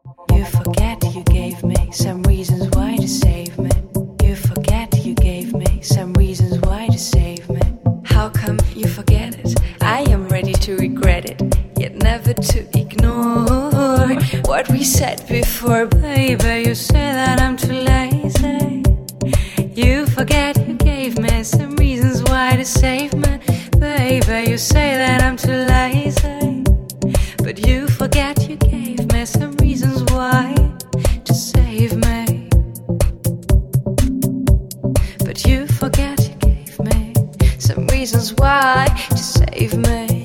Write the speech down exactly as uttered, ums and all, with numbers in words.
You forget you gave me some reasons why to save me. You forget you gave me some reasons why to save me. How come you forget it? I am ready to regret it, yet never to ignore what we said before. Baby, you say that I'm too lazy. You forget you gave me some reasons why to save me. Baby, you say that I'm too lazy, but you forget you gave me some reasons why to save me. But you forget you gave me some reasons why to save me.